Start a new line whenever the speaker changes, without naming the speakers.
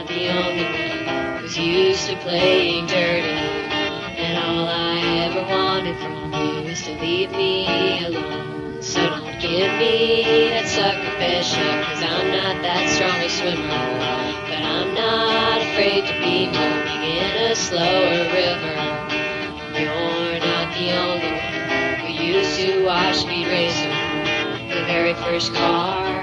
the only one who's used to playing dirty. And all I ever wanted from you is to leave me alone. So don't give me that sucker fish up, 'cause I'm not that strong a swimmer. But I'm not afraid to be moving in a slower river. You're not the only one who used to watch Speed Racer, the very first car